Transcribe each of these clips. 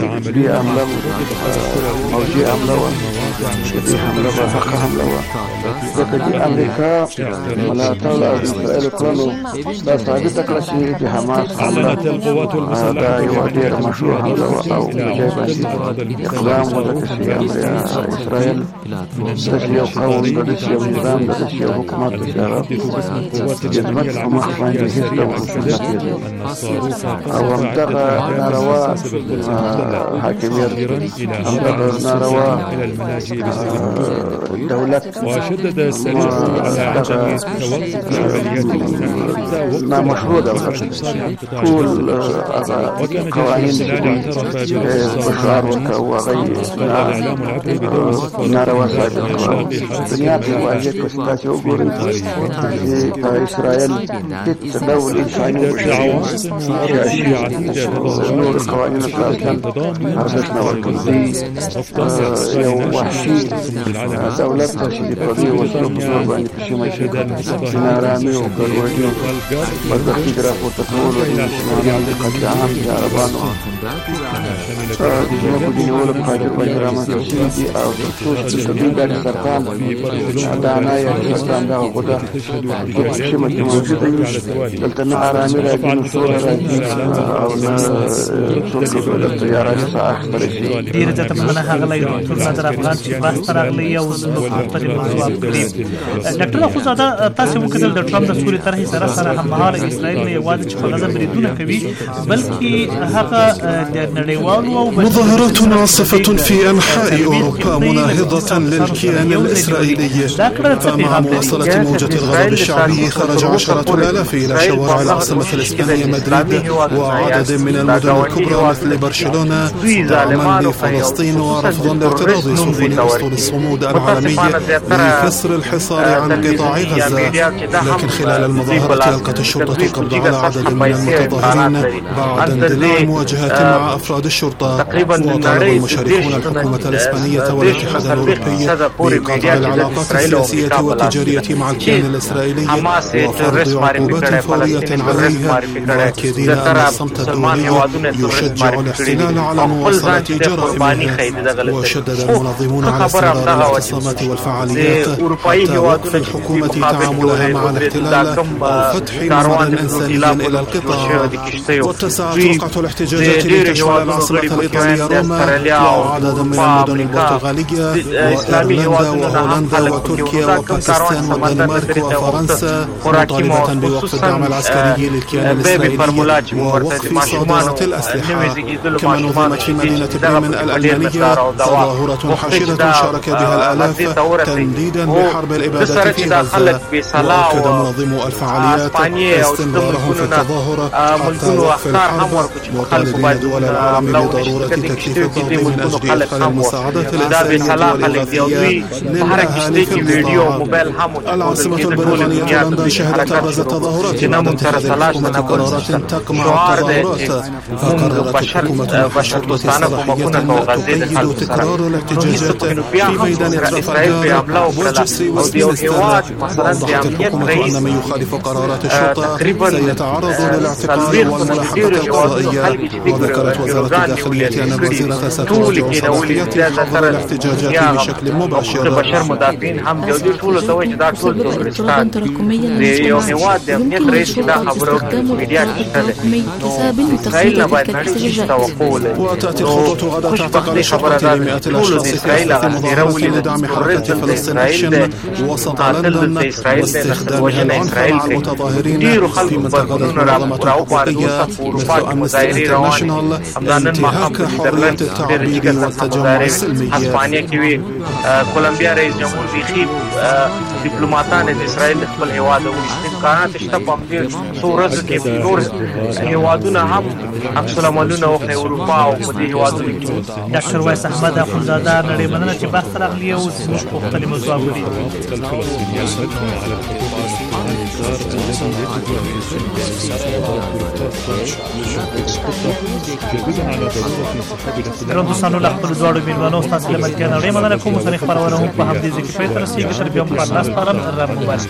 دي عمله موجي عمله دي حمله برحقه حمله ځکه چې امریکا ملاتړ او اسرائیل کړلو دا ثابت کړه چې د حماس حمله دا یو ډېر مشروع حمله او جای باندې اقدام وکړي چې اسرائیل د یو قوم د یو نظام د یو حکومت سره د ځمکې په مخ باندې هیڅ ډول خصوصیت او همدغه ناروا حاکمیت همدغه ناروا دولت وشدد السريع على عدم توقف عمليات نامشروع دولت كل قوانين بشار وغير ناروا دنيا في واجهة كستاسي وقوري إسرائيل تدول إنساني نور القوانين الثلاثة أرزشنا والكلدي وحشي دولتها شديد قضية وسلوك زورباني كشيما نارامي وكالوردي وزخي جراف وتطول وإنسانيان لقد عام جاربانو دجنوب دينيولو بخاجر بجرامة كشيدي أو تخصوص بسبيل داري سرطان دعنايا سرطان دا وقدا كشيما موجودة دلتنا عرامي راجين وصورة راجين أو سلوك دولت طيارات ساعة برشي دير ذات معنى هغلي دكتور نادر افغان چې بحث راغلی او زموږ مختلف موضوعات کړي ډاکټر اخوزاده تاسو وکړل د ټرمپ د سوري طرحې سره هممهاله اسرائیل نه یوازې چې په غزه بریدونه کوي بلکې هغه د نړیوالو او مظاهرات عاصفة في أنحاء أوروبا مناهضة للكيان الإسرائيلي. فمع مواصلة موجة الغضب الشعبي خرج عشرات الآلاف إلى شوارع العاصمة الإسبانية مدريد وعدد من المدن الكبرى مثل برشلونة دعما لفلسطين ورفضا لاعتراض سفن أسطول الصمود العالمي لكسر الحصار عن قطاع غزة. لكن خلال المظاهرة ألقت الشرطة القبض على عدد من المتظاهرين بعد اندلاع مواجهات مع أفراد الشرطة. وطالب المشاركون الحكومة الإسبانية والاتحاد الأوروبي بقطع العلاقات السياسية والتجارية مع الكيان الإسرائيلي وفرض عقوبات فورية عليها مؤكدين أن الصمت الدولي يشجع الاحتلال على مواصلة جرائمه. وشدد المنظمون على استمرار الاعتصامات والفعاليات حتى وقف الحكومة تعاملها مع الاحتلال وفتح ممر إنساني إلى القطاع. واتسعت رقعة الاحتجاجات لتشمل العاصمة الإيطالية روما وعدد من المدن البرتغالية وإيرلندا وهولندا وتركيا وباكستان والدنمارك وفرنسا مطالبة بوقف الدعم العسكري للكيان الإسرائيلي ووقف صادرات الأسلحة. كما نظمت في مدينة بريمن الألمانية تظاهرة حشدة شارك بها الآلاف تنديدا بحرب الإبادة في غزة. وأكد منظمو الفعاليات استمرارهم في التظاهر حتى وقف الحرب مطالبين دول العالم بضرورة تكثيف الضغط من أجل إدخال المساعدات الإنسانية والإغاثية للأهالي في القطاع. العاصمة البريطانية لندن شهدت أبرز التظاهرات بعد اتخاذ الحكومة قرارات تقمع التظاهرات. فقررت الحكومة والشرطة صلاحية تقيد تكرار الاحتجاجات في ميدان ترافالغار وجسر وستمنستر. وأوضحت الحكومة أن من يخالف قرارات الشرطة سيتعرض للاعتقال والملاحقة القضائية. وذكرت وزارة الداخلية أن الوزيرة ستراجع صلاحيات حظر الاحتجاجات بشكل مباشر. وتأتي الخطوة غدا تعتقل الشرطة لمئات الأشخاص في أحداث مظاهرة لدعم حركة فلسطين أكشن وسط لندن واستخدامها العنف مع المتظاهرين في منطقة المنظمة الحقوقية مثل أمنستي انترناشونال لانتهاك حرية التعبير والتجمع السلمي. کولمبیا رئیس جمهور بیخي ډیپلوماټان د اسرائیل خپل هیواد او امکانات شته په دې څورز کې نور هیوادونه هم عکس العملونه او اروپا او په دې هیوادونو کې. ډاکټر وایس احمد اخوندزاده نړۍ مننه چې بحث راغلی او زموږ پوښتنې موضوع کړې. دوستانو له خپلو دواړو میلمنو ستاسو له ملتیا نړۍ مننه کوم. اوسنۍ خپرونه هم په همدې ځای کې پای ته رسېږي. تر بیا هم په الله سپارم. رب مبارک.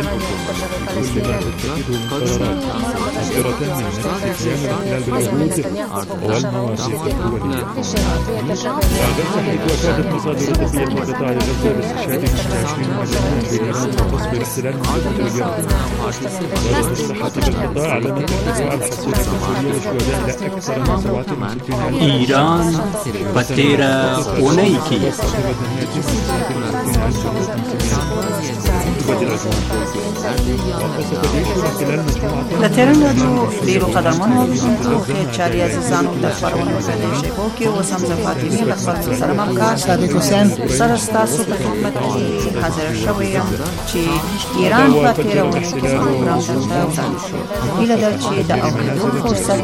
كل ما تتخذه من قرارات مصدرة من نفس قيام الاحتلال بالعهود والمواثيق الدولية. بعد تحديد وفادت مصادر طبية في قطاع غزة باستشهاد 20 مجنون بإيران وقصف الاحتلال من قبل اليرمن. وزارة الصحة بالقطاع أعلنت ارتفاع الحصيلة البشرية للشهداء إلى أكثر من 67,000. إيران بتيرا أونيكي د تیرنډو ډیرو قدرمنو اوریدونکو خیر چاري عزیزانو د خبرونو په دې شیبو کې اوس هم زه فاطمه له خپل سره ممکن صادق حسین سره ستاسو په خدمت کې حاضر شوی یم چې ایران په تیرونه کې پروګرام درته وړاندې شو. هیله ده چې د اوریدو فرصت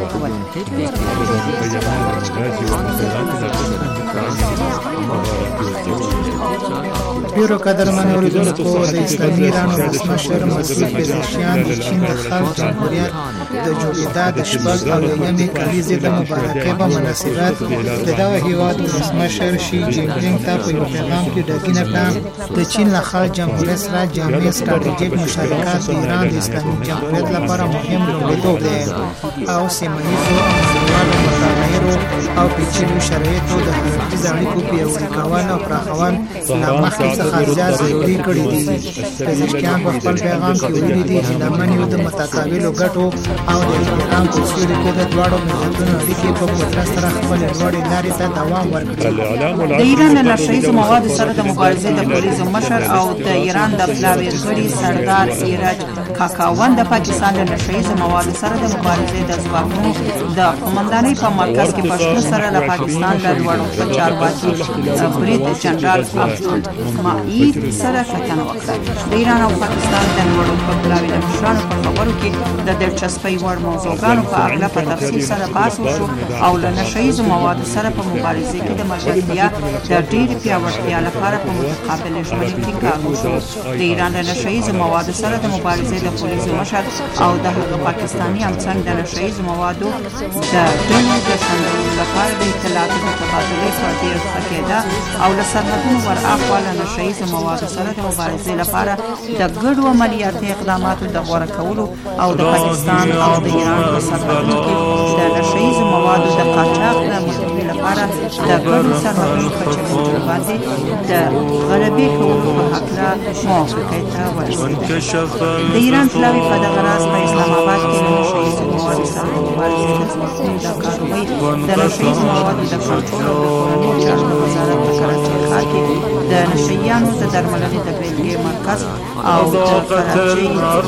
ډیرو قدرمنو اوریدونکو د اسلامي ایران ولسمشر مسیح پزشکیان د چین د خلق جمهوریت د جوړېدا د شپږ اویمې کلیزې د مبارکۍ په مناسبت د دغه هیواد ولسمشر شي جین پینګ ته په یو پیغام کې ډاډینه کړه د چین له خلق جمهوریت سره جامع ستراتیژیک مشارکت د ایران د اسلامي جمهوریت لپاره مهم لومړیتوب دی او سیمه ییزو او نړیوالو متغیرو او پیچلو شرایطو د هر اړیکو پیاوړي کول او پراخول له مخکې څخه زیات ضروري کړي دي. پزشکیان په خپل پیغام کې ویلي دي چې لمن یو د متقابلو ګټو او د احترام په سیوري کې د دواړو ملتونو اړیکې په قدرت سره خپلې لوړې لارې ته دوام ورکړي. د ایران د نشهیزو موادو سره د مبارزې د پولیسو مشر او د ایران د پلاوي غړي سردار ایرج کاکاوان د پاکستان د نشهیزو موادو سره د مبارزې د ځواکونو د قومندانۍ په مرکز کې پښتون سره د پاکستان د لوړو چارواکي برید جنرال عبدالمعید سره کتنه وکړه. د ایران او پاکستان د لوړو پلاوي د مشرانو په خبرو کې د دلچسپۍ وړ موضوعګانو په اړه په تفصیل سره بحث وشو او له نشهیزو موادو سره په مبارزې کې د ملګرتیا د ډېرې پیاوړتیا لپاره په متقابل ژمنې کې کار وشو. د ایران د نشهیزو موادو سره د مبارزې د پولیسو مشر او د هغه پاکستاني همڅنګ د نشهیزو موادو د ډلې د شندلو لپاره د اطلاعاتو د تبادلې په ډېر ښه کېده او له سرحدونو ورهاخوا له نشهیزو موادو سره د مبارزې لپاره د ګډو عملیاتي اقداماتو د غوره کولو او د پاکستان او د ایران په سرحدونو کې د نشهیزو موادو د قاچاق د مخنیوي لپاره د ګډو سرحدونو په چلنجونو باندې د غلبې کولو په هکله موافقې ته ورسېده. د ایران پلاوي په دغه راز په اسلام آباد کې د نشهیزو موادو سره د مبارزې د ځواکونو د کاروبۍ د نشهیزو موادو د کنټرول او د کورنیو چارو وزارت په کراچۍ ښار کې د نشهیانو د درملنې د بېلګې مرکز او د کراچۍ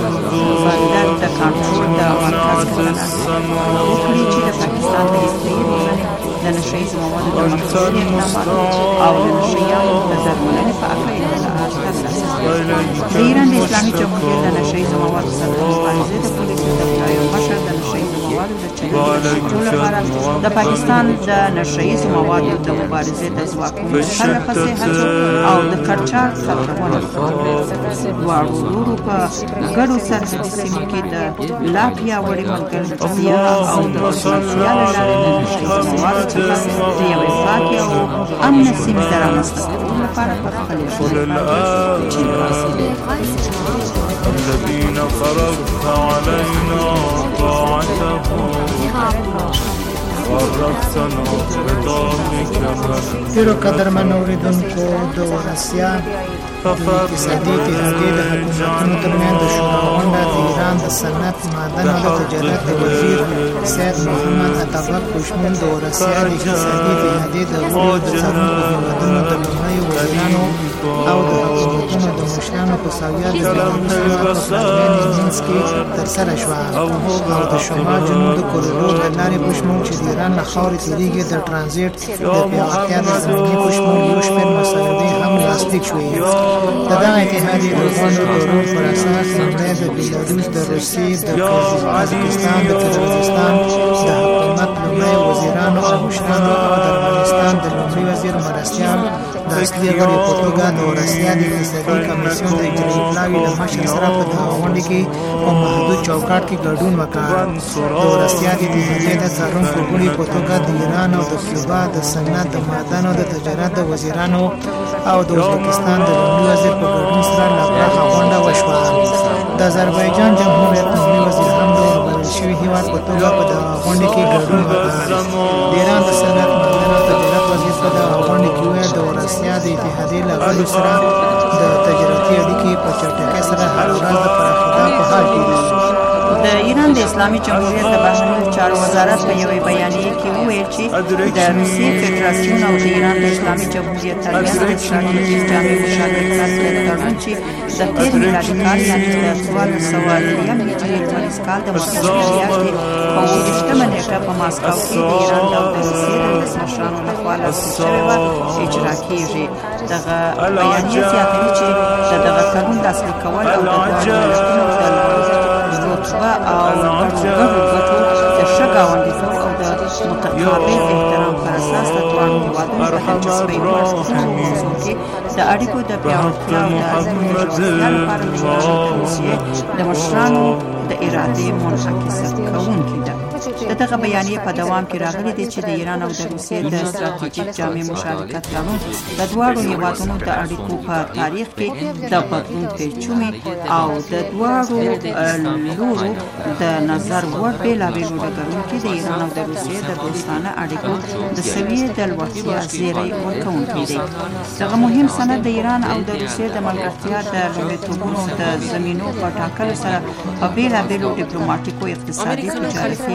بندر د کنټرول د مرکز کتنه وکړي چې د پاکستان د روغتیایي روزنې د نشهیزو موادو د مخنیوي اقداماتو او د نشهیانو د درملنې په اړه اطلاعات ترلاسه کړي. د ایران د اسلامي جمهوریت د نشهیزو موادو سره د مبارزې د پولیسو د پلاوي مشر د نشهیزو موادو د چلنجونو لپاره د پاکستان د نشهیزو موادو د مبارزې د ځواکونو پرله پسې هڅو او د قاچاق خبرونه دواړو لورو په ګډو سرحدي سیمو کې د لا پیاوړې ملګرتیا او د ډیپلوماسۍ له لارې د نشهیزو موادو څخه د یوې پاکې او امنه سیمې د رامنځته کولو لپاره په خپلې الذين فرضت علينا طاعتهم ورثنا بطعمك ډیرو قدرمنو اوریدونکو د ورسیا د اقتصادي اتحادیې د حکومتونو ترمنځ د شورا غونډه د ایران د صنعت معدن او د تجارت د وزیر سید محمد اتابک په شمول د ورسیا د اقتصادي اتحادیې د غړو د څارونکو هیوادونو د لومړیو وزیرانو او د حکومتونو د مشرانو په سویا د بیلروسیا په پلازمینې مینسک کې ترسره شوه او د شمال جنوب د کوریډور له لارې په شمول چې د ایران له خاورې تېرېږي د ټرانزیټ د پیاوړتیا د زمینې په شمول یو شمېر مسودې هم لاسلیک شوې. د دغه اتحادیې د غونډو د رول پر اساس لومړی د بیلاروس د روسیې د قزاقستان د قزاقستان د حکومت لومړی وزیرانو او مشرانو او د افغانستان د لومړي وزیر مرستیال د اصلي غړي په توګه د ورسیا د اقتصادي کمیسیون د اجرایي پلاوي له مشر سره په دغه غونډه کې په محدود چوکاټ کې ګډون وکړ. د ورسیا د اتحادیې د څارونکو غړي په توګه د ایران او د کیوبا د صنعت د معدن او د تجارت د وزیرانو او د ازبکستان د لومړي وزیر په ګډون سره لا پراخه غونډه وشوه. د آذربایجان جمهوریت لومړي وزیر هم د وربلل شوي هیواد په توګه په دغه غونډه کې ګډون وکړ. د ایران د صنعت معدن او تجارت وزیر په دغه غونډه کې وویل د اوراسیا د اتحادیې له غړو سره د تجارتي اړیکې په چټکۍ سره هر ورځ د پراخېدا په حال کې دي. د ایران د اسلامي جمهوریت د بهرنیو چارو وزارت په یوې بیانیه کې وویل چې د روسیې فدراسیون او د ایران د اسلامي جمهوریت ترمنځ د ستراتیژیک جامع مشارکت تړون چې د تېر میلادي کال یعنې د 1403 هجري لمریز کال د مارچ میاشتې په 28مه نیټه په ماسکو کې د ایران او د روسیې د ولسمشرانو لخوا لاسلیک شوی وه اجرا کېږي. دغه بیانیه زیاتوي چې د دغه تړون لاسلیک کول او د دواړو ملتونو د رتبه او ګډو ګټو د ښه ګاونډیتوب او د متقابل احترام پر اساس د دواړو هېوادونو په دلچسپۍ وړ موضوع کې د اړیکو د پیاوړتیا او د عزم د ژورتیا لپاره د ایران او روسیې د مشرانو د ارادې منعکسه کوونکې ده. د دغه بیانیه په دوام کې راغلي دي چې د ایران او د روسیې د ستراتیژیک جامع مشارکت تړون د دواړو هېوادونو د اړیکو په تاریخ کې د بدلون پیچومي او د دواړو لورو د نظر وړ بېلابېلو ډګرونو کې د ایران او د روسیې د دوستانه اړیکو د سویې د لوړتیا زیری ورکوونکی دی. دغه مهم سند د ایران او د روسیې د ملګرتیا د لومړیتوبونو د زمینو په ټاکلو سره په بېلابېلو ډیپلوماټیکو، اقتصادي، تجارتي،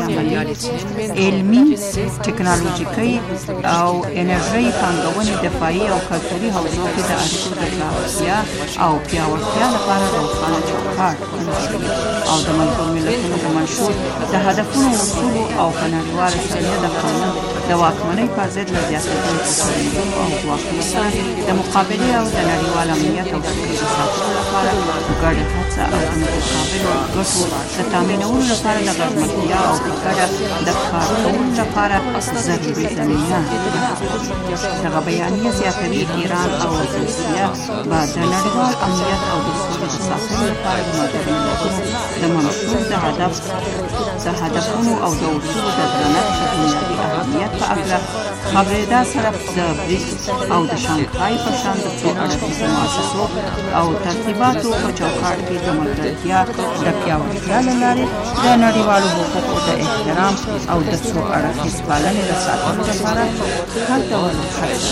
علمي، ټکنالوژیکي او انرژۍ، پانګونې، دفاعي او کلتوري حوزو کې د اړیکو د پراختیا او پیاوړتیا لپاره روښانه چوکاټ جوړوي او د ملګرو ملتونو د منشور د هدفونو، اصولو او په نړیواله سویه د قانون د واکمنۍ پر ضد له زیاتېدونکو سرنیزو او ځواکونو سره د مقابلې او د نړیوال امنیت او سولې د ساتلو لپاره ګډه هڅه او د متقابلو ګټو د تامینولو لپاره د غږمتیا او په ګډه د کار کولو لپاره ضروري زمینه. دغه بیانیه زیاتوي ایران او روسیه به د نړیوال امنیت او د سولې د ساتلو لپاره د ملګرو ملتونو د منشور د هدفونو او د اصولو د درنښت د بنیادي اهمیت په اړه خبرېدا سره د بریکس او د شانګهای په شان د څو اړخیزو مؤسسو او ترتیباتو په چوکاټ کې د ملګرتیا د پیاوړتیا له لارې د نړیوالو حقوقو د احترام او د څو اړخیز پالنې د ساتلو لپاره هر ډول هڅه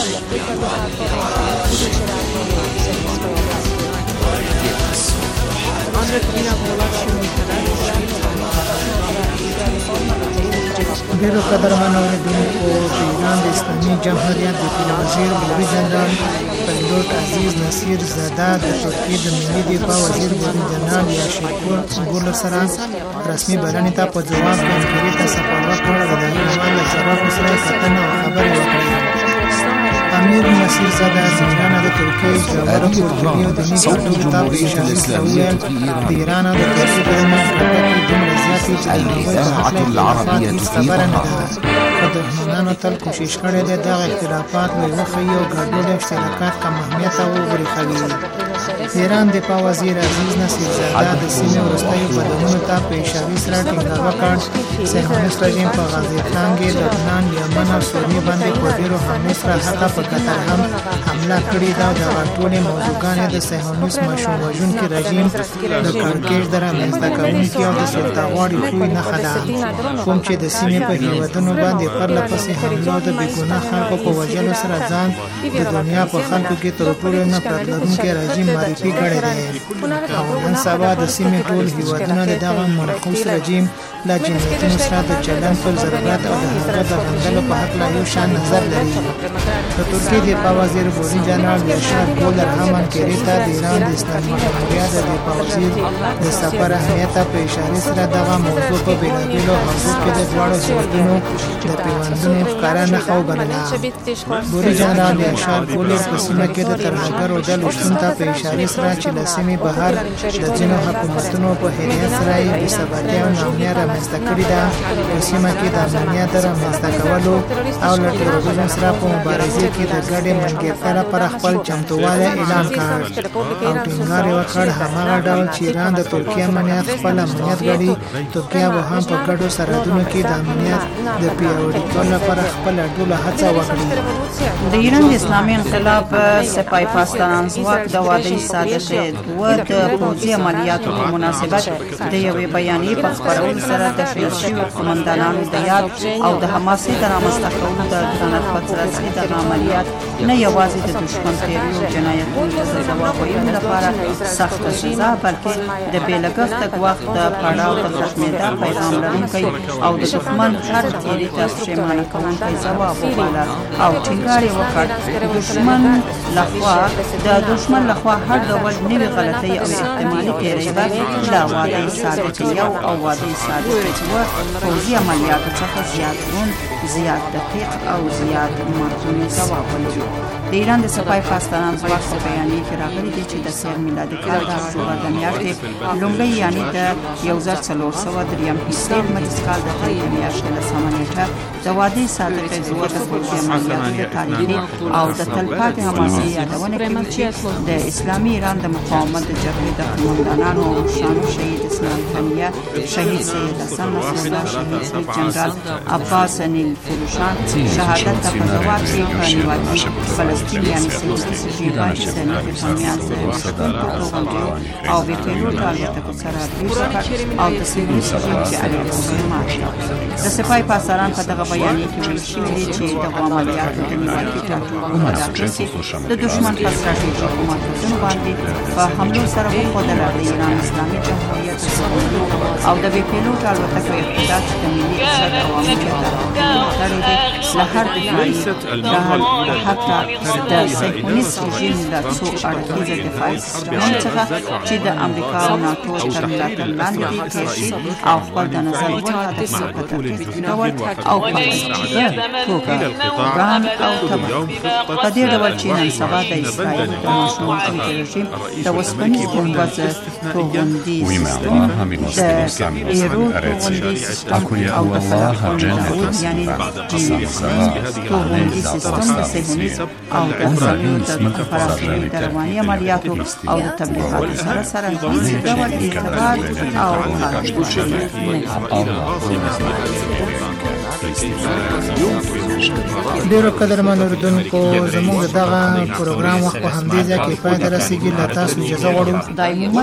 ډېرو قدرمنو اورېدونکو، د ایران د اسلامي جمهوریت د پولیس وزیر برګیډیر جنرال پیلوټ عزیز نصیر زاده د ترکیې د ملي دفاع وزیر برګیډیر جنرال یاشیپور ګورل سره رسمي بلنې ته په ځواب کې انکاري ته سفر وکړ او د نړیوال له چارواکو سره کتنه او خبرې وکړې. امیر نصیر زاده د ایران د ترکیې ژوره کلتوري او دیني ګټو ته په اشاره سره وویل د ایران او د ترکیې ترمنځ اړیکې دومره زیاتې چې د هغوی د اختلافات هېڅ خبره نه ده. خو دښمنانو تل کوشش کړی دی دغه اختلافات له یوه ښیي او ګډوډه اشتراکات کم اهمیته وبرېښوي. د ایران دفاع وزیر عزیز نصیر زاده د سیمې وروستیو بدلونونو ته په اشارې سره ټینګار وکړ. صهیونیست رژیم په غزې تانګې، لبنان، یمن او سوریې باندې په ډېرو حملو سره حتی په قطر هم حمله کړې ده. دغه ټولې موضوعګانې د صهیونیست ماشوم وژونکي رژیم د کړکېچ د رامنځته کوونکي او د سلطهغواړي خوی نښه ده، کوم چې د سیمې په هېوادونو باندې پرله پسې حملو د بېګناه خلکو په وژلو سره ځان د دنیا په خلکو کې تر ټولو نفرت لرونکی رژیم معرفي کړی دی. او نن سبا د سیمې ټول هېوادونه د دغه منقوص رژیم له جنایتونو سره د چلند پر ضرورت او د هغه د غندلو په هکله یو شان نظر لري. د ترکیې دفاع وزیر برګیډیر جنرال یاشار ګولر هم انکاري ته د ایران د اسلامي جمهوریت د دفاع وزیر د سفر اهمیت ته په اشارې سره دغه موضوع په بېلابېلو حوزو کې د دواړو هېوادونو د پیوندونو ښکاره نښه وبلله. برګیډیر جنرال یاشار ګولر په سیمه کې د ترهګرو ډلو شتون ته په اشارې سره چې له سیمې بهر د ځینو حکومتونو په هدایت سره یې بېثباتي او ناامني رامنځته کړې ده. په سیمه کې د امنیت د رامنځته کولو او له تروریزم سره په مبارزې کې د ګډې ملګرتیا لپاره خپل چمتووالی اعلان کړ او ټینګار یې وکړ هماغه ډول چې ایران د ترکیې امنیت خپل امنیت ګڼي. ترکیه به هم په ګډو سرحدونو کې د امنیت د پیاوړي کولو لپاره خپله ټوله هڅه وکړي. د ایران د اسلامي انقلاب سپاه پاسداران ځواک د واده صادق دوه د پوځي عملیاتو په مناسبت د یوې بیانیې په خپرولو سره د شهید شویو قومندانانو د یاد او د حماسې د رامنځته کولو د ګرانت په ترڅ کې دغه عملیات نه یوازې د دښمن تیریو او جنایتونو ته د ځواب ویلو لپاره سخته سزا بلکې د بې لګښته ګواښ د پړاو د ختمېدا پیغام لرونکی او د دښمن هر تیري ته پښیمانه کوونکی ځواب وباله او ټینګار یې وکړ د دښمن لخوا هر ډول نوې غلطۍ او احتمالي تیری به له واده صادق یو او واده صادق دوه پوځي عملیاتو څخه زیات روند، زیات دقیق او زیات مارتونی ځواب ولري. د ایران د سپاه پاسداران ځواک په بیانیه کې راغلي دي چې د سیر میلادي کال د اکتوبر د میاشتې لومړۍ یعنې د 1403 هجري لمریز کال د تېرې میاشتې 10 نیټه د واده صادق دوه د پوځي عملیاتو د تاریخي او د تلپاتې حماسې یادونه کوي چې د اسلامي ایران د مقاومت د جبهې د قومندانانو او مشرانو شهید اسلام خانیه، شهید سید حسن نصرالله، شهید سید جنرال عباس نیل فروشان شهادت ته په ځواب کې په نیواکي فلسطین یعنې سیاسي جبهه اسلامي فهمیان شتون په توغندیو او بې پیلوټ الوتکو سره بریښ او د سیاسي چې علیحده ماته د سپاه پاسداران په دغه بیانیه کې ویل شوي دي چې دغه عملیاتو د نیواکي ټاټوبونو په داخل کې د دښمن په ستراتیژیکو مرکزونو باندې په حملو سره وښودله د ایران اسلامي جمهوریت او د بې پیلوټ الوتکو اقتدار چې د ملي عزت او امنیت تړلی دی له هر دفاعي ډهل حتی د صهیونیست رژیم له څو اړخیزه دفاعي سیسټمونو څخه چې د امریکا او ناټو تر ملاتړ لاندې دي تېر شي او خپل د نظر وړ هدفونه په ترتیب ډول او په عجیبه توګه وران او تباه په دې ډول چې نن سبا د اسرائیل د ماشومتوب رژیم د اوسپنیز ګنبد توغندي سیستم د ایرو توغندي سیستم او د فلافل یعنې توغندي سیستم د صهیونیزم او د اسرائیلو د پراخوي د رواني عملیاتو او د تبلیغاتو سره سره هیڅ ډول ارتباط او ډیرو قدرمن اوریدونکو زموږ دغه پروګرام وخت په همدې ځای کې پای ته رسیږي. له تاسو اجازه غواړو دایماً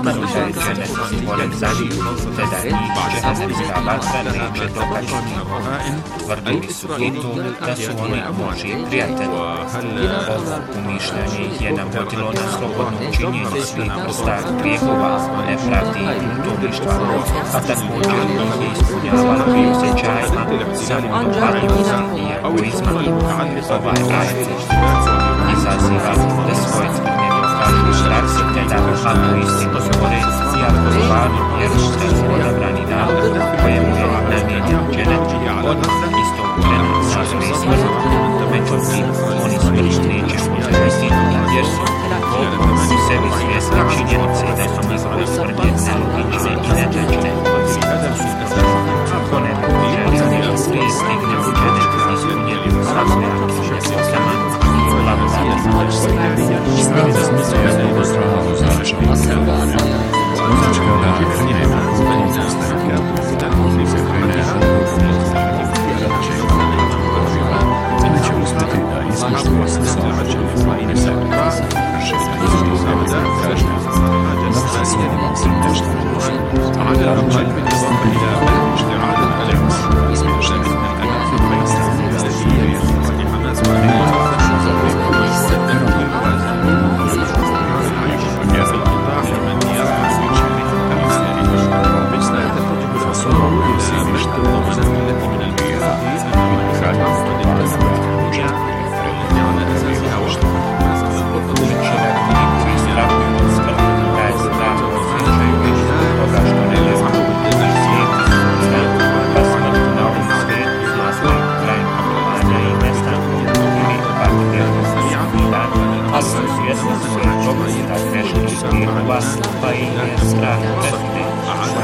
Umišljanje je nam vodilo na slobodno činjenje svih vrsta grijehova, nepravdi i utomištva, a također je ispunjavalo i osjećajima samodopadljivosti i egoizma. Ovaj ajet izaziva da svoje tvrdnje dokažu u praksi te da ako istinu govore i ako stvarno vjeruju da su odabrani narod kojemu je namijenjen dženet, odmah istog vremena nazove i smrt. Međutim, oni smrt neće uzeti jer su Bogom u sebi svjesni činjenice da su njihove tvrdnje nelogične i netačne. Ako ne bi želio prije stigne u dženet ispunjeni svakojaki šestama,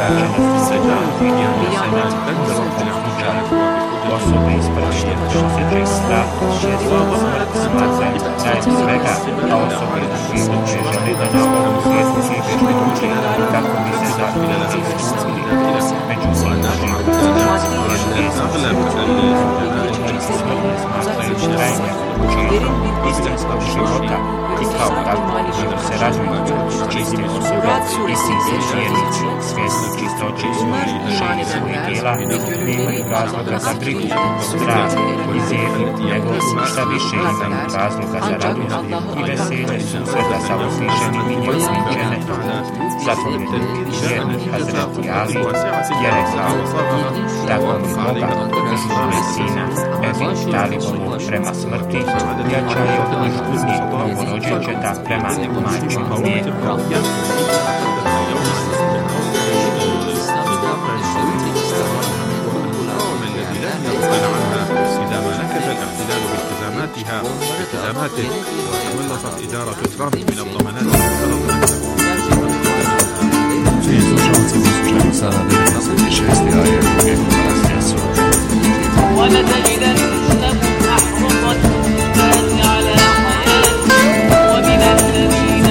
Osobe iz prve registra svjetskog smrt smatraju najsvega, a osobe u svijetu žele da na ovom svijetu žive što duže kako bi se zapili iskusili. Međutim, smatraju trajnje učinkom istinskog života i kao tako žele se razviti čiste osobe, istinski vjernici, svjesni čistoće svojih duše i svojih djela, nemaju razloga za brigu, strah i zjedu, nego šta više imaju razloga za radost i veselje susreta sa uzvišenim i njegovim dženetom. Zapovjednik vjernik Hazreti Ali je rekao: tako mi Boga, svoje sina Ebu Talibovu prema smrti, jača je od najškudnijeg novorođenčeta prema majčinom mlijeku. إذا ما نكث الاحتلال بالتزاماته وتملصت إدارة ترامب من الضمانات ولتجدنهم أحرص الناس على حياة ومن الذين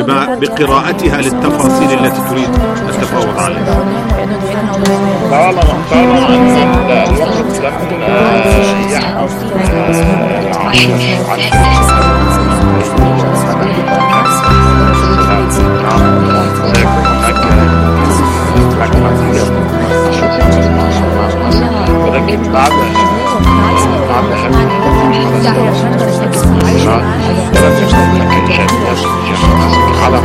بقراءتها للتفاصيل التي تريد التفاوض عليها. طالما أن الوقت لم ولكن بعد هذه على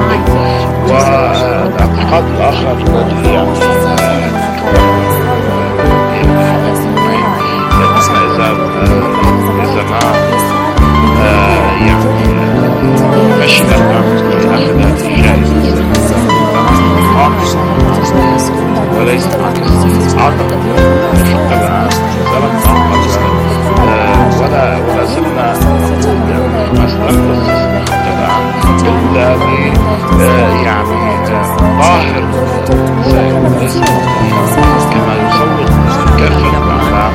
والاعتقاد الآخر الذي إذا ما مشينا أخذ جائزة وليس أعتقد حتى الآن ولا زلنا ما استنبط حتى الآن إلا ظاهر ليس كما يصور كافة الإعلام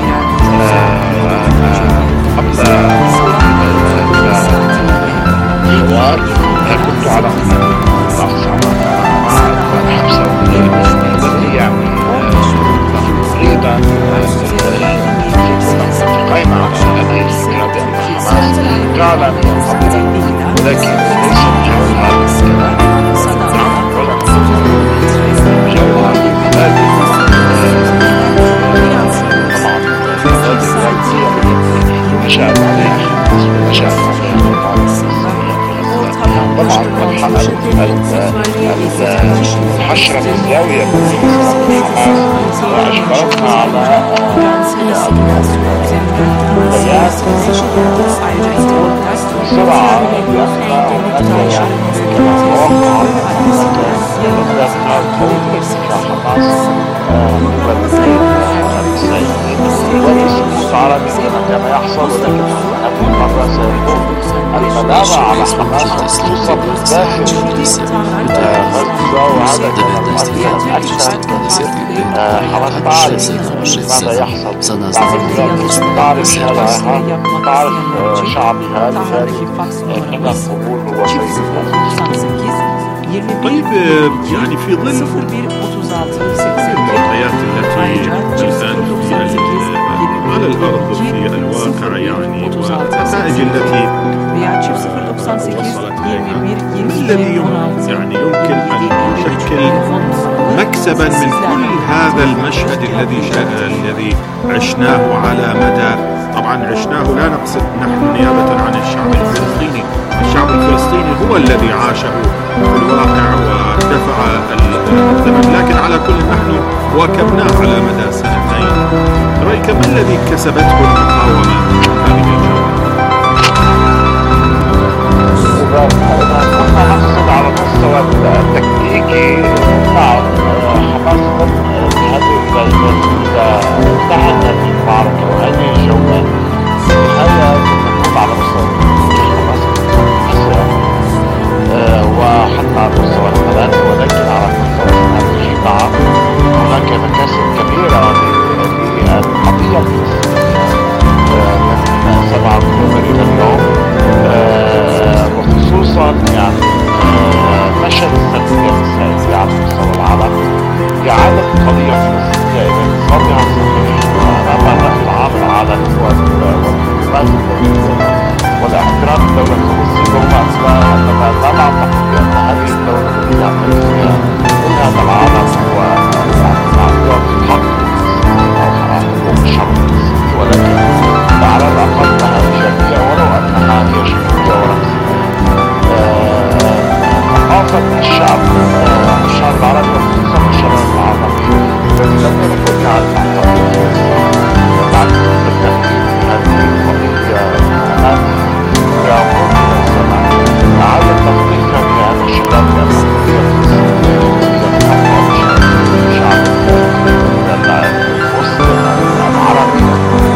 قبل الحوار كنت على تقريبا قائمة على هذه الفكرة بأن حماس فعلا ولكن ليس جوهر الكلام ولا جوهر هذه مشاهد عليها طبعا الحشرة الزاوية حماس أجبرتنا على بيان بسرعة بأننا هناك كما توقع هناك حماس وليس عربي كما يحصل ولكن هذه المرة سيكون المدافع على حماس خصوصا داخل غزة وهذا كان المؤثر الأكثر. حماس تعرف ماذا يحصل، تعرف شارعها، تعرف شعبها، لذلك من القبول هو شيء. طيب في ظل المعطيات التي على الأرض في الواقع والنتائج التي وصلت إليها، ما الذي يمكن أن يشكل مكسبا من كل هذا المشهد الذي عشناه على مدى، طبعا عشناه لا نقصد نحن نيابة عن الشعب الفلسطيني، الشعب الفلسطيني هو الذي عاشه في الواقع ودفع الثمن، لكن على كل نحن واكبناه على مدى سنتين. رأيك ما الذي كسبته المقاومة هذه الجولة؟ إذا نقصد على المستوى التكتيكي، نعم حماس إذا انتهت هذه المعركة وهذه الجولة هذا تكون على مستوى وحتى على مستوى الثلاث، ولكن على مستوى الاستراتيجي نعم هناك مكاسب كبيرة للقضية من 7 أكتوبر إلى اليوم، وخصوصا مشهد السلبية الإسرائيلية على مستوى العالم، إعادة القضية الفلسطينية إلى نصابها الصحيح أمام العام العالمي والحكومات الدولية والاحترام الدولة الفلسطينية، وما أسباب أننا لا نعتقد بأن هذه الدولة التي نعترف فيها كل هذا العالم هو يعطي حق حقوق الشعب الفلسطيني، ولكن على الأقل أنها إيجابية ولو أنها هي شكلية ورمزية. ثقافة الشعب العربي وخصوصا الشباب العربي الذي لم يكن يعرف بعد التأكيد هذه القضية يقوم بالزمان إعادة تطبيقها لهذا الشباب لأن القضية الفلسطينية الشعب العربي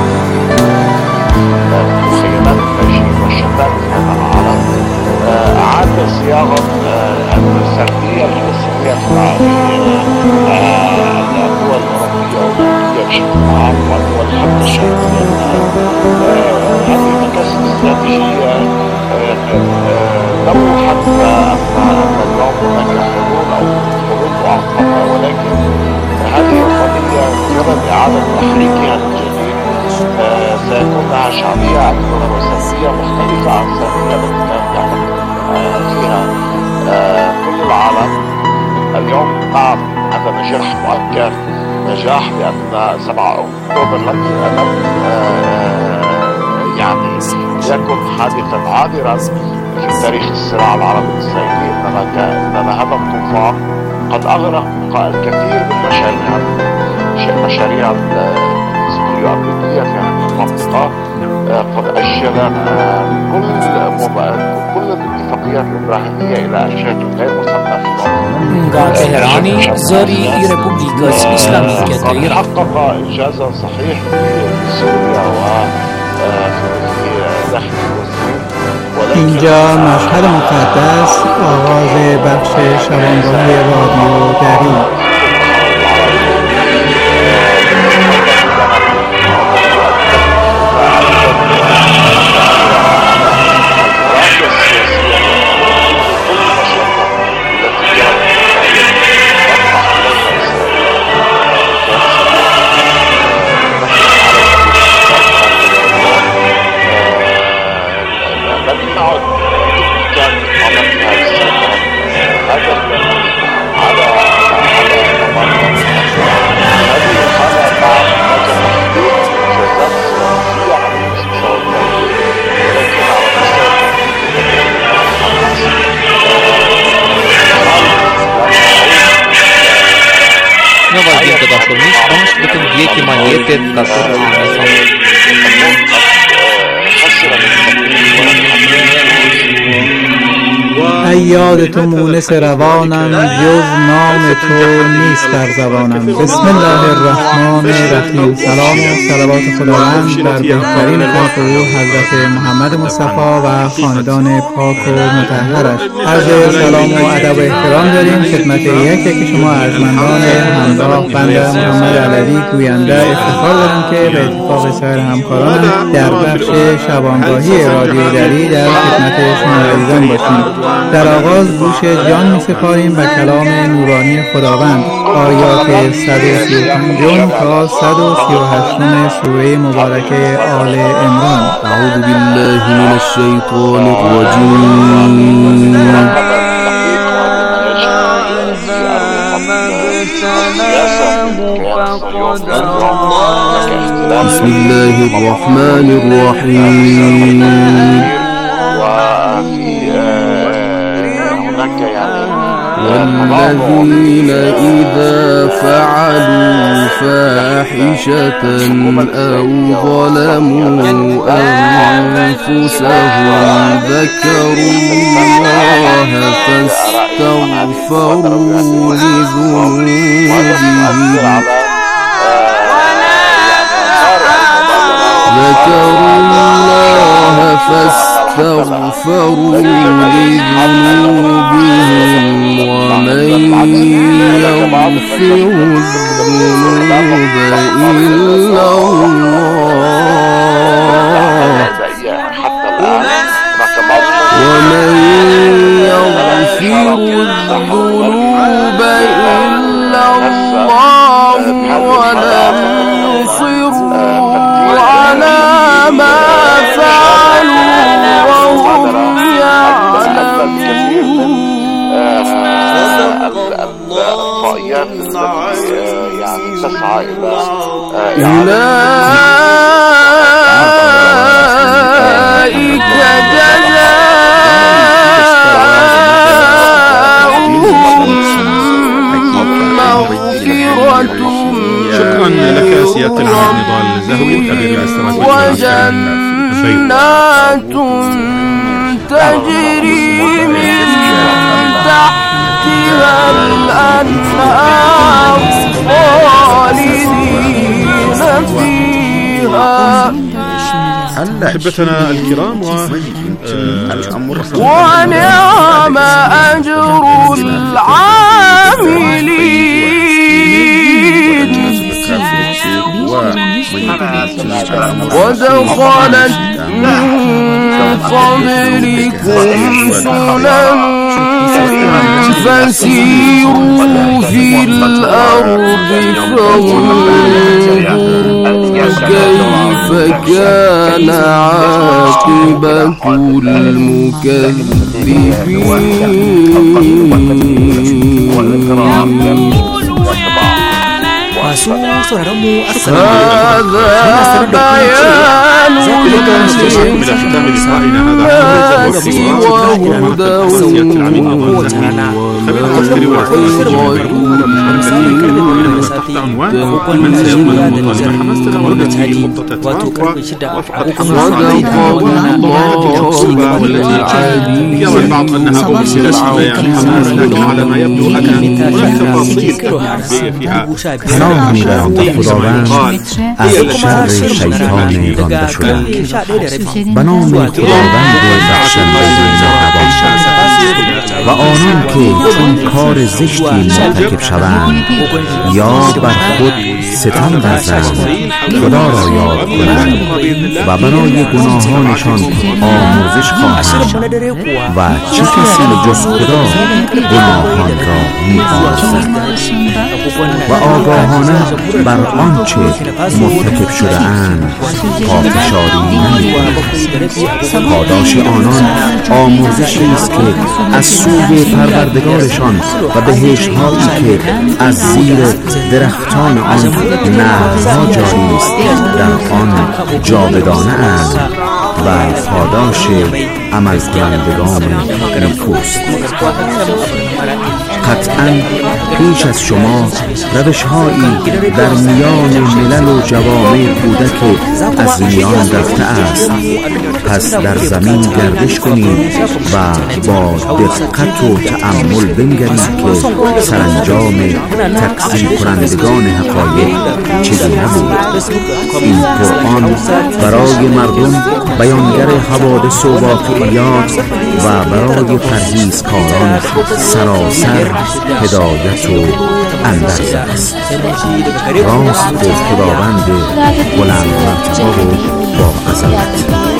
المخيمات اللاجئين والشباب في هذا العالم، أعاد صياغة السردية الفلسطينية العربية، الدول الأوروبية والأمريكية بشكل عام والدول حتى الشرقية. هذه المكاسب الاستراتيجية لو حتى اليوم هناك حلول أو حلول مؤقتة، ولكن هذه القضية مجرد إعادة تحريكها من جديد سيكون لها شعبية أكثر وسلبية مختلفة عن السلبية التي كانت تعمل فيها كل العالم. اليوم نعم هذا نجاح مؤكد، نجاح لأن 7 أكتوبر لم يعني يكن حادثا عابرا في تاريخ الصراع العربي الإسرائيلي، إنما هذا الطوفان قد أغرق الكثير من مشاريع الإسرائيلية الأمريكية في هذه المنطقة، قد أجلت كل الاتفاقيات الإبراهيمية إلى أجل غير مسمى في Nga Teherani, zëri I Republikës Islamike të Iran. حقق إنجازا صحيح في سوريا وفي داخل فلسطين. اینجا مشهد مقدس، آغاز بخش شبانگاهی رادیو دری. Në vazhdim të dashurisë, bashkë vetëm ndjekim ajetet nga surati Nisa. ای یاد تو مونس روانم، جز نام تو نیست در زبانم. بسم الله الرحمن الرحیم. سلام و صلوات خداوند بر بهترین خلق او حضرت محمد مصطفی و خاندان پاک و مطهرش. عرض سلام و ادب و احترام داریم خدمت یک شما ارجمندان همراه. بنده محمد علوی گوینده افتخار دارم که به اتفاق سایر همکارانم در بخش شبانگاهی رادیو دری در خدمت شما عزیزان باشیم. در آغاز گوش جان می‌سپاریم به کلام نورانی خداوند، آیات 135 تا 138 سوره مبارکه آل عمران. اعوذ بالله من الشیطان الرجیم. بسم الله الرحمن الرحیم. والذين إذا فعلوا فاحشة أو ظلموا أنفسهم ذكروا الله فاستغفروا لذنوبهم فاستغفروا لذنوبهم ومن يغفر الذنوب إلا الله ولم يصروا على ما فعلوا وهم يعلمون. الفائيات التي يعني تسعى إلى أولئك جزاؤهم مغفرة. شكرا لك سيادة العميد نضال الزهوي خبير الاستراتيجية وجنات تجري من تحتها الأنهار خالدين فيها. أحبتنا الكرام ونعم أجر العاملين. ودخلت من قبلكم سنن فسيروا في الأرض فانظروا كيف كان عاقبة المكذبين. masu sauraron mu يرى البعض أنها أمثلة بيان حماس، لكن على ما يبدو أن هناك تفاصيل فيها پناه میبرم خداوند از شر شیطان رانده شدن. به نام خداوند بخشنده مهربان و آنان که چون کار زشتی مرتکب شوند یا بر خود ستم ورزند خدا را یاد کنند و برای گناهانشان آمرزش خواهند و چه کسی جز خدا گناهان را می‌آمرزد و آگاهانه بر آنچه مرتکب شده اند پافشاری نمی‌کند. پاداش آنان آمرزشی است که از سوی پروردگارشان و بهشت‌هایی که از زیر درختان آن نهرها جاری است در آن جاودانه اند و پاداش عمل کنندگان نیکوست. قطعاً پیش از شما روش‌هایی در میان ملل و جوامع بوده که از میان رفته است. پس در زمین گردش کنید و با دقت و تأمل بنگرید که سرانجام تکذیب کنندگان حقایق چیزی نبود. این قرآن برای مردم بیانگر حوادث و واقعیات و برای پرهیزکاران سراسر هدایت و اندرز است. راست به خداوند بلند مرتبه و با عظمت.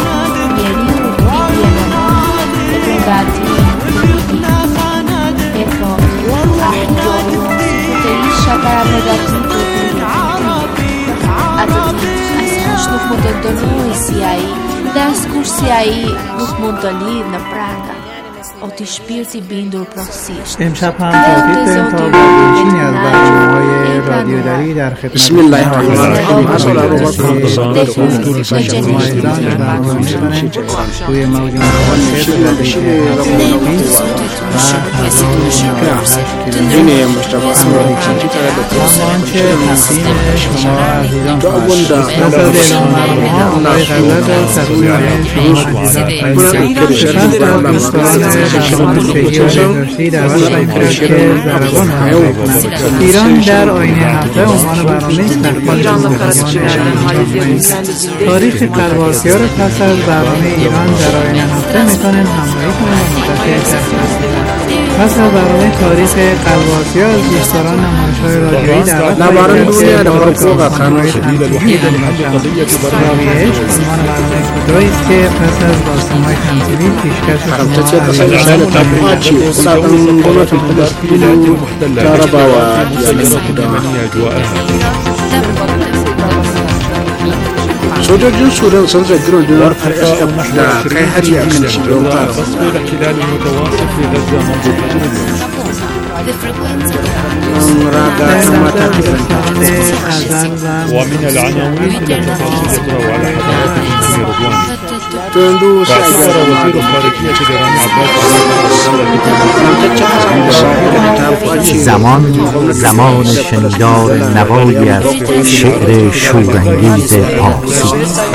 Das cursiai nuk mund të lidh në pranga o ti shpirti bindur proksisht. امشب هم تاکید داریم تا با بنشینی از برنامه‌های رادیوداری در خدمت بسم الله الرحمن الرحیم. روی موج ایران در آینه هفته عنوان برنامه تاریخ قلباسیار پس از برنامه ایران در آینه هفته میتونن همراهی کنند و منتشر پس از برنامه تاریخ قلباسیار از دوستداران نمایش‌های رادیویی دعوت نبارن دنیا در حقوق قانون شدید عنوان برنامه خودرویی است که پس از داستان‌های تمثیلی پیشکش sojojin sudan sun zargi rundunar rsf da kai hari a kan shirin ومن العناوين التي تقرأ على حضرات المسلمين رضوان فاعتبر وزير الخارجية إيران زمان شنیدار نوایی از شعر شورانگیز پارسی.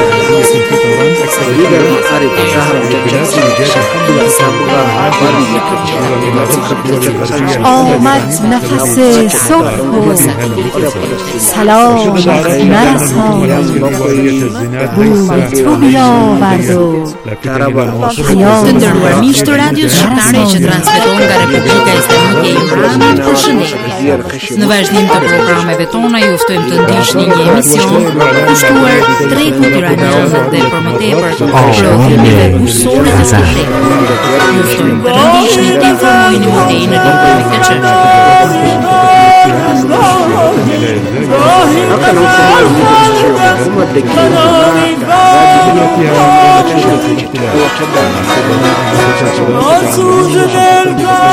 آمد نفس صبح و سلام نرساند بوی تو بیاورد و Undermisto Radio Shqiptare që transmeton nga Republika Islamike Imran përshëndetje. Në vazhdim të programeve tona ju ftojmë të ndiqni një emision kushtuar tregut iranian dhe për më tepër prodhimeve bujësore të shtetit. Ju ftojmë të ndiqni të informojeni më tej në lidhje me këtë çështje. Nasıl